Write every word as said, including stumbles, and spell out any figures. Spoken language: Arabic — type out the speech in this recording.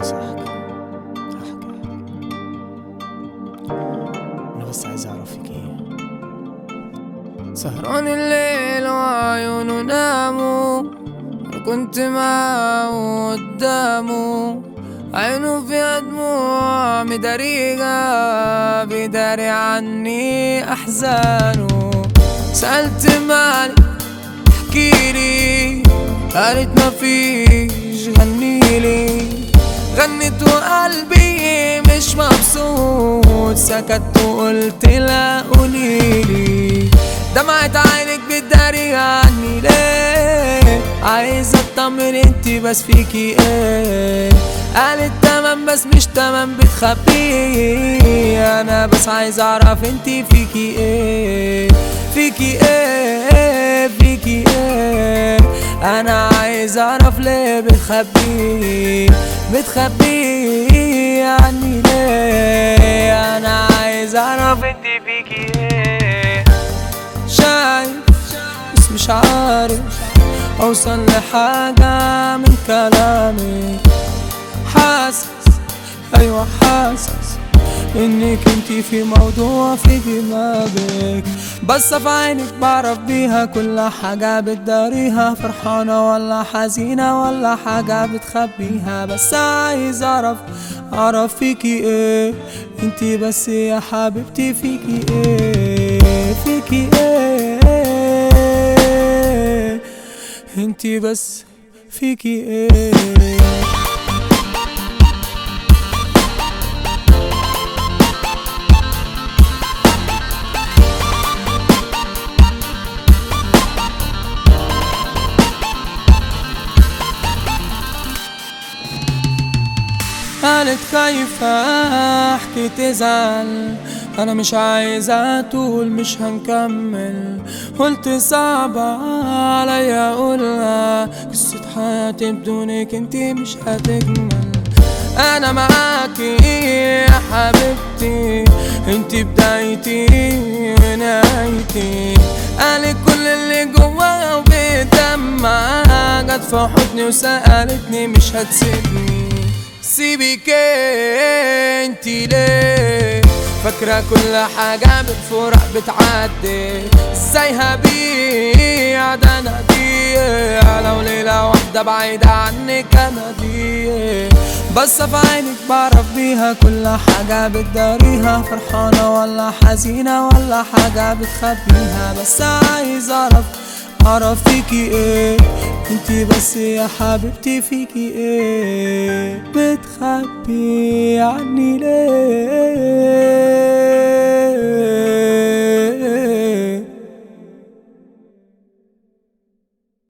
بس احكي احكي انا بس عايز اعرف فيك ايه. سهران الليل وعيونه ناموا، انا كنت معاه قدامه، عينه فيها دموع مداريها، بيداري عني احزانه. سألت مالي احكيلي، قالت مفيش غنيلي. غنيت وقلبي مش مبسوط، سكت وقلت لا قوليلي. دمعت عينك بتداري عني ليه؟ عايز اطمن انتي بس فيكي ايه؟ قالت تمام بس مش تمام بتخبيه. انا بس عايز اعرف انتي فيكي ايه؟ فيكي ايه؟ فيكي ايه؟ انا عايز اعرف ليه بتخبيه بتخبيه عني ليه؟ انا عايز اعرف انتي فيكي ايه؟ شايف بس مش عارف اوصل لحاجة من كلامك. حاسس ايوه حاسس انك انتي في موضوع في دماغك، بس في عينك بعرف بيها كل حاجة بتداريها. فرحانة ولا حزينة ولا حاجة بتخبيها، بس عايز اعرف اعرف فيكي ايه؟ انتي بس يا حبيبتي فيكي ايه؟ فيكي ايه؟ انتي بس فيكي ايه؟ قالت خايفة احكي تزعل، انا مش عايزة طول مش هنكمل. قلت صعبة عليا اقولها، قصة حياتي بدونك انتي مش هتكمل. انا معاكي يا حبيبتي، انتي بدايتي ونهايتي. قالت كل اللي جواها وبتدمع، جت في حضني وسألتني مش هتسيبني. سيبك انتي ليه فاكرة كل حاجة بالفرح بتعدي؟ ازاي هبيع ده انا دي لو ليلة واحدة بعيدة عنك انا دي؟ بس في عينك بعرف بيها كل حاجة بتداريها. فرحانة ولا حزينة ولا حاجة بتخبيها، بس عايز اعرف اعرف فيكي ايه؟ انتي بس يا حبيبتي فيكي ايه؟ بتخبي عني ليه؟